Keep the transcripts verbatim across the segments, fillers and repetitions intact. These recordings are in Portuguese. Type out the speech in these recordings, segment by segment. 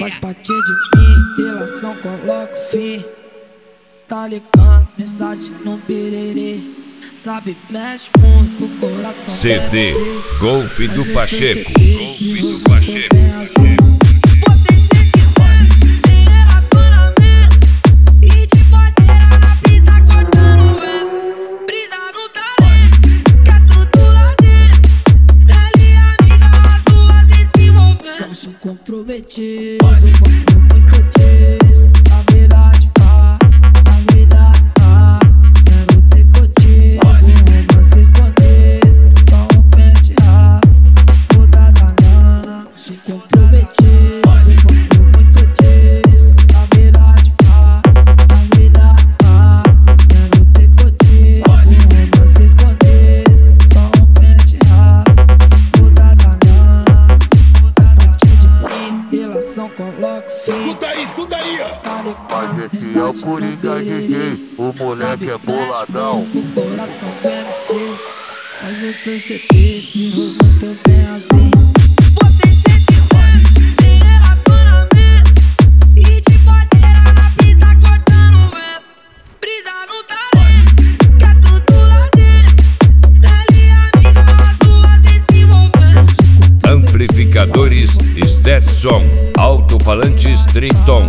faz parte de mim. Relação coloca o fim. Tá ligando, mensagem no pererê. Sabe, mexe muito o coração. C D Golf do Pacheco. Golf do Pacheco. Comprometido, gosto muito disso. A verdade fala, a verdade fala. Quero ter contigo, romance escondido. Só um penteado, se for da danana. Sou comprometido, gosto muito disso. A verdade fala, a verdade fala. Quero ter contigo, romance escondido. Só um penteado, se for da danana. Relação coloca o fim. Escuta aí, escuta aí, Mas esse é o Coringa G G, o moleque é boladão. O coração do M C, mas eu tô certeza e vou também assim. Você sente fome, tem relacionamento e de bodeira na pista cortando vento. Brisa no talento, quer tudo lá dentro. Ela e a amiga, as duas se envolvendo. Amplificadores Stetson, alto-falantes Triton.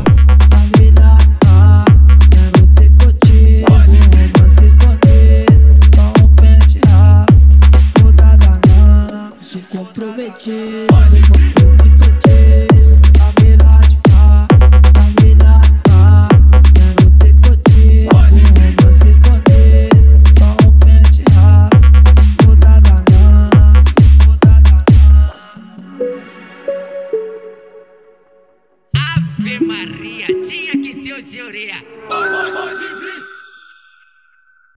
Quero ter contigo, romance escondido. Só um penteado, se for da danana. Sou comprometido, gosto muito disso. A verdade fala, a verdade fala. Quero ter contigo, romance escondido. Só um penteado, se for da danana. Se for da danana. Ave Maria, tinha que ser o Júria. Vai, vai, vai, Givri.